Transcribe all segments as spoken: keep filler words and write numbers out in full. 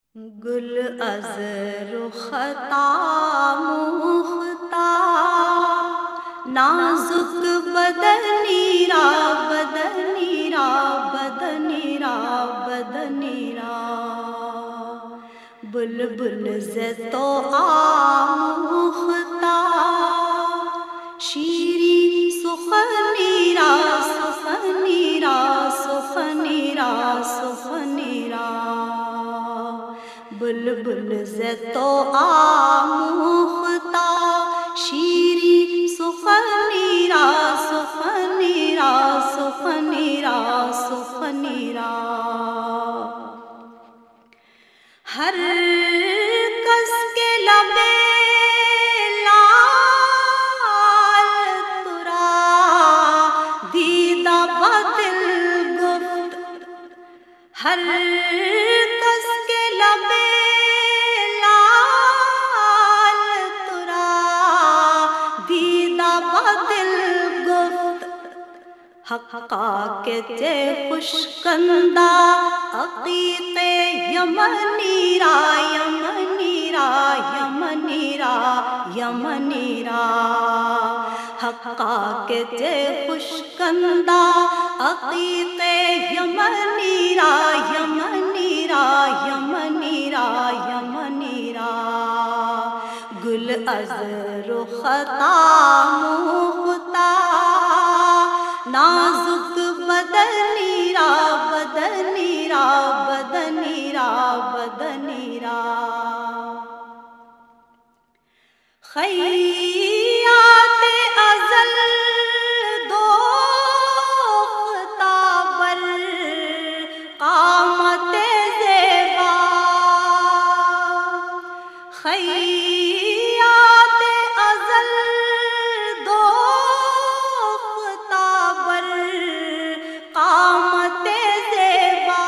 گل از رخطا مختا نازک بدنی را بدنی را بدنی را بدنی را بلبل ز تو آموختا شیرین سخنی را سخنی را سخنی را سخنی را بلبل ز تو آموختا شیرین سخنی را سخنی را سخنی را سخنی را ہر کس کے لب لال ترا دیدہ بدل گفت ہر کس کے لب لال ترا دیدہ بدل گفت حقا کے تے خوشکندہ عقیق یمنی را یمنی را یمنی را یمنی را حقا کے تے خوشکندہ عقیق یمنی را یمنی را یمنی را یمنی را گل از رخطا مختا نازک بدنی را بدنی را بدنی را بدنی را خیات ازل دوختا بر قامت زیبا خیات ازل دوختا بر قامت زیبا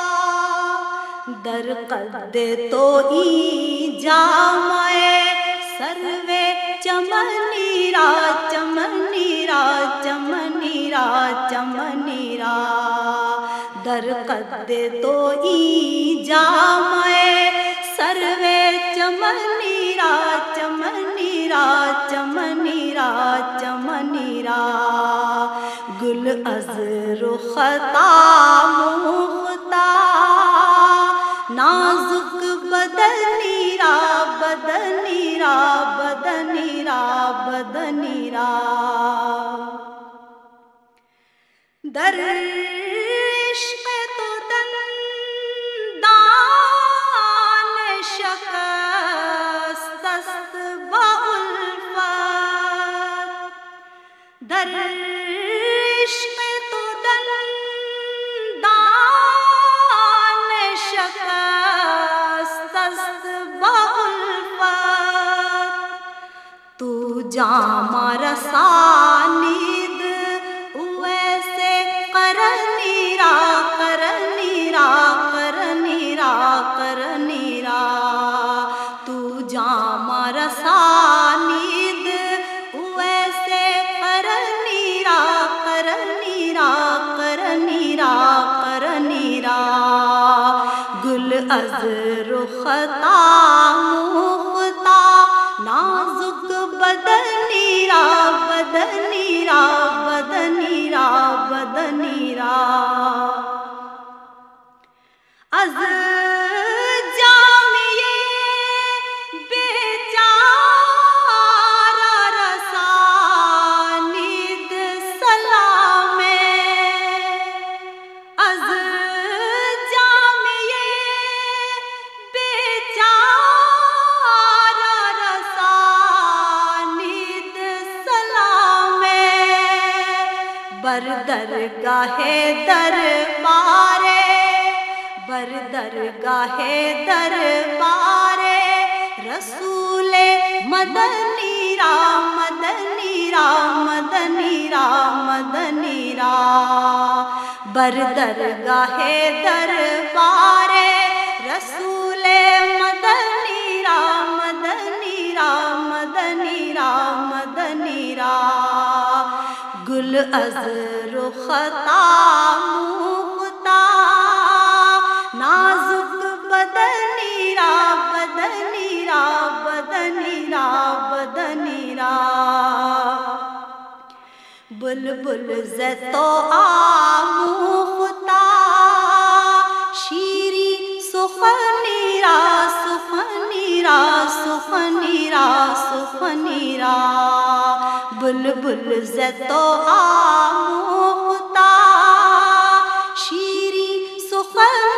در قد تو ای جامع سروے چمنی را چمنی را چمنی را چمنی را در قد تو ای جامع سروے چمنی را چمنی را چمنی را چمنی را گل از رخطا مختا نازک بدنی را بدنی را بدنی را بدنی را در عشق تو دندان شکست است با الفت در عشق تو دندان شکست است با الفت تو جامع رسانید ویسے قرنی را قرنی را قرنی را قرنی را تو جامع رسانید ویسے قرنی را قرنی را قرنی را قرنی را گل از رخطا مختا نازک بدنی را بدنی را بدنی را بدنی را از جامعے بیچارہ رسانید سلام از جامعے بیچارہ رسانید سلام بر درگاہ دربار بر درگاہ دربار رسول مدنی را مدنی را مدنی را مدنی را بر درگاہ دربار رسول مدنی را مدنی را مدنی را مدنی را گل از رخطا مختا نازک بدنی بلبل ز تو آموختا شیری سخنی را سخنی را سخنی را سخنی را بلبل ز تو آموختا شیری سخنی